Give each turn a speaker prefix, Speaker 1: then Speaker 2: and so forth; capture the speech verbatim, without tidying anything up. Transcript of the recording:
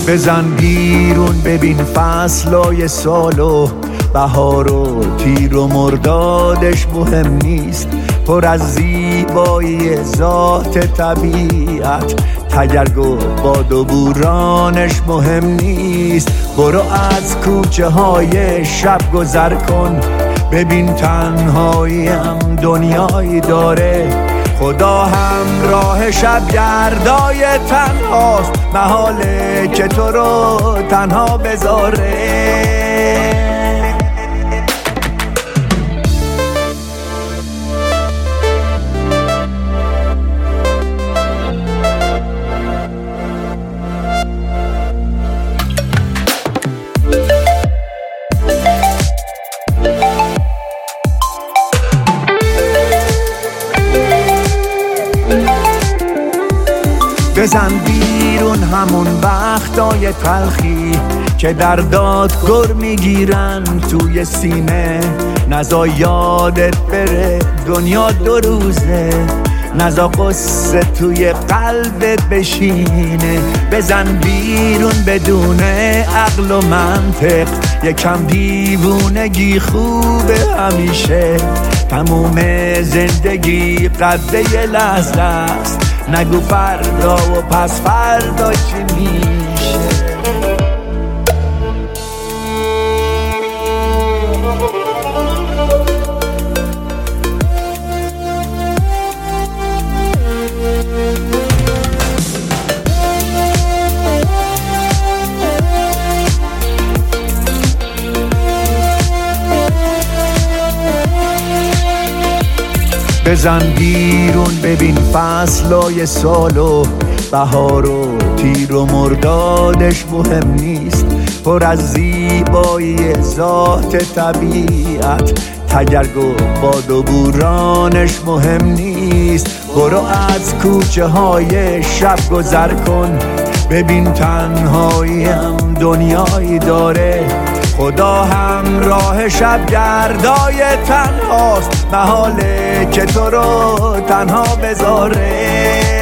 Speaker 1: بزن بیرون ببین فصلای سالو، بهار و تیر و مردادش مهم نیست، پر از زیبایی ذات طبیعت، تگرگ و باد و بورانش مهم نیست. برو از کوچه های شب گذر کن، ببین تنهاییم دنیایی داره، خدا هم راه شب گردای تنهاست، محاله که تو رو تنها بذاره. بزن بیرون همون وقتای تلخی که در داد گر میگیرن توی سینه، نزا یادت بره دنیا دو روزه، نزا قصه توی قلبت بشینه. بزن بیرون بدون عقل و منطق، یکم دیوونگی خوبه همیشه، تموم زندگی قد یه لحظه است، نگو فردا و پس فردا چی میشه. بزن بیرون ببین فصلای سالو، بهار و تیر و مردادش مهم نیست، پر از زیبایی ذات طبیعت، تگرگ و باد و بورانش مهم نیست. برو از کوچه های شب گذر کن، ببین تنهاییم دنیایی داره، خدا هم راه شب گردای تنهاست، محاله که تو رو تنها بذاره.